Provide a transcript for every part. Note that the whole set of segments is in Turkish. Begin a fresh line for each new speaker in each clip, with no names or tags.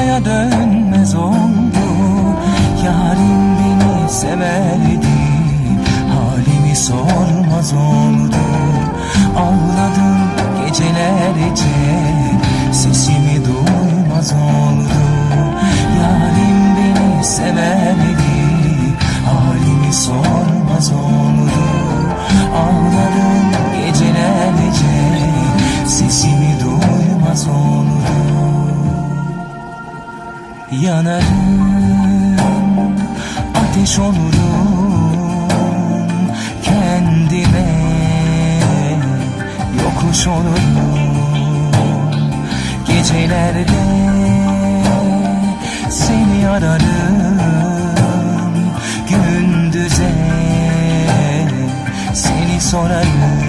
yuvaya dönmez oldu. Yarim beni severdi, halimi sormaz oldu. Ağladım gecelerce, sesimi duymaz oldu. Yarim beni severdi, halimi sormaz oldu. Ağladım gecelerce, sesimi duymaz oldu. Yanarım, ateş olurum, kendime yokuş olurum. Gecelerde seni ararım, gündüze seni sorarım.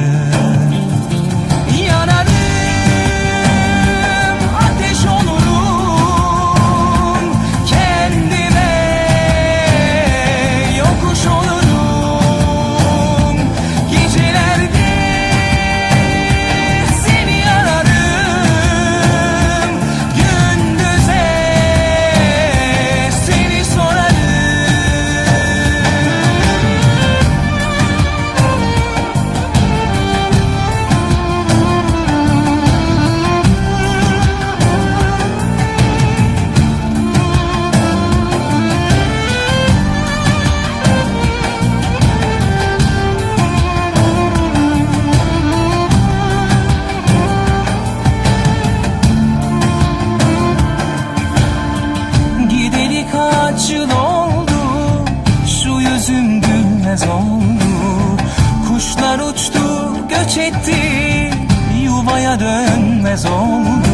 Kaç yıl oldu, şu yüzüm gülmez oldu. Kuşlar uçtu, göç etti, yuvaya dönmez oldu.